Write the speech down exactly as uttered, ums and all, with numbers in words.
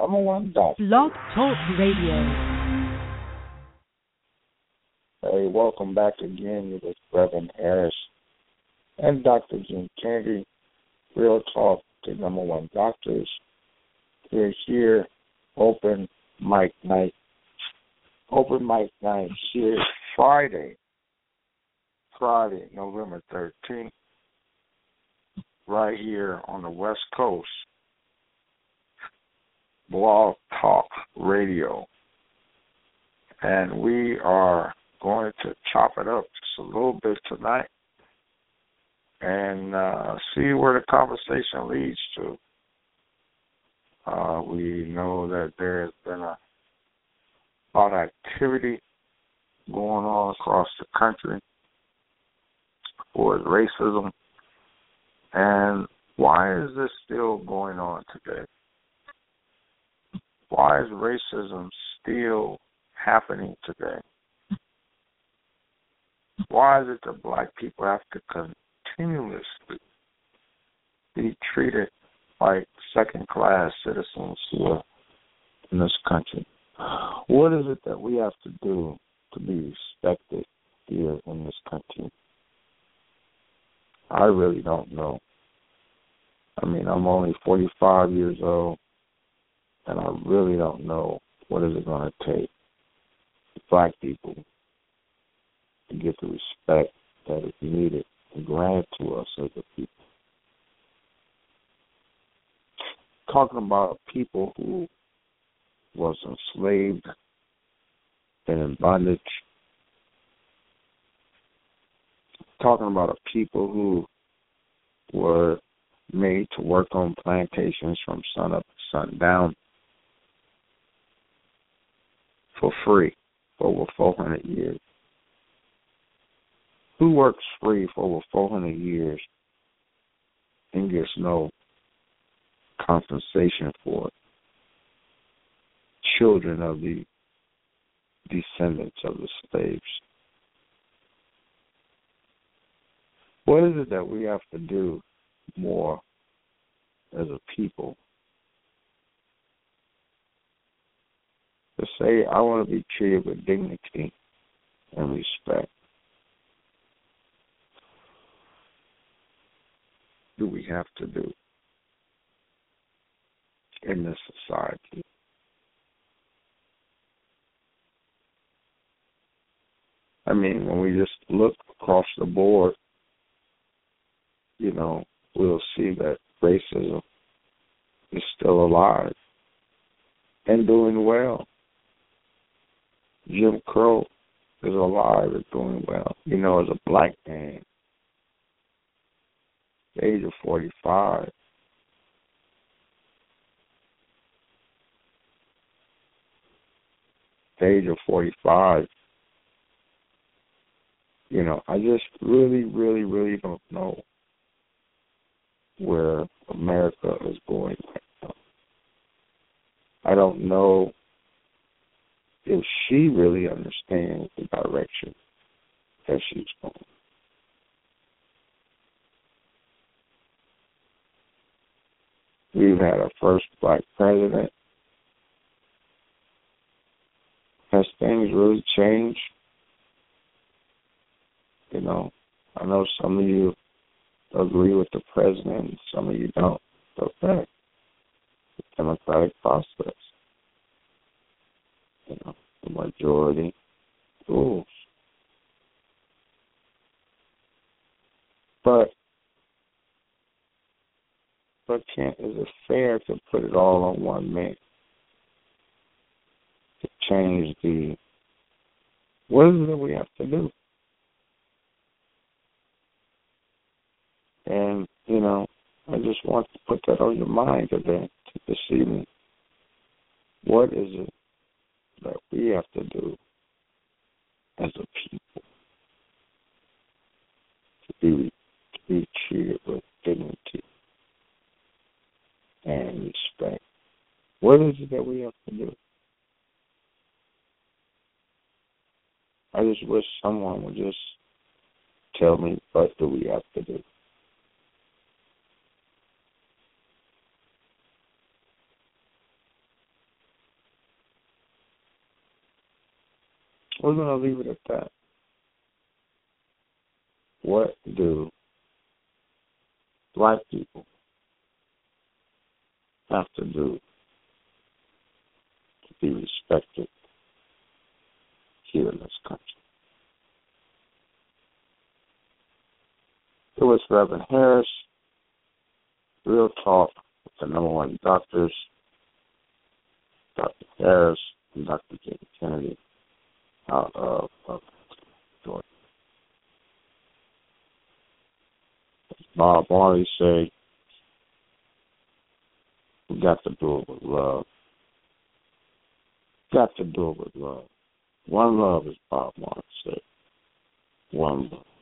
number one doctor. Blog Talk Radio. Hey, welcome back again with Reverend Harris and Doctor Jim Kennedy. Real Talk, the number one doctors. We're here, open mic night. Open mic night here Friday, Friday, November thirteenth, right here on the West Coast. Blog Talk Radio. And we are going to chop it up just a little bit tonight and uh, see where the conversation leads to. Uh, we know that there has been a lot of activity going on across the country for racism. And why is this still going on today? Why is racism still happening today? Why is it that black people have to continuously be treated like second-class citizens here in this country? What is it that we have to do to be respected here in this country? I really don't know. I mean, I'm only forty-five years old, and I really don't know what is it going to take for black people to get the respect that is needed and granted to us as a people. Talking about a people who was enslaved and in bondage. Talking about a people who were made to work on plantations from sun up to sundown for free for over four hundred years. Who works free for over four hundred years and gets no compensation for it? Children of the descendants of the slaves. What is it that we have to do more as a people to say, I want to be treated with dignity and respect? Do we have to do in this society? I mean, when we just look across the board, you know, we'll see that racism is still alive and doing well. Jim Crow is alive and doing well. You know, as a black man, the age of forty-five, the age of forty-five, you know, I just really, really, really don't know where America is going right now. I don't know if she really understands the direction that she's going. We've had a first black president. Has things really changed? You know, I know some of you agree with the president, some of you don't. It's okay. It's a democratic process. You know, the majority rules. But but can't is it fair to put it all on one man? To change the what is it that we have to do? And, you know, I just want to put that on your mind today, this evening. What is it that we have to do as a people to be, to be treated with dignity and respect? What is it that we have to do? I just wish someone would just tell me what do we have to do. we're going to leave it at that. What do black people have to do to be respected here in this country? It was Reverend Harris, Real Talk with the number one doctors, Doctor Harris and Doctor J. Kennedy, out of, of Georgia. As Bob Marley said, we got to do it with love. Got to do it with love. One love, as Bob Marley said. One love.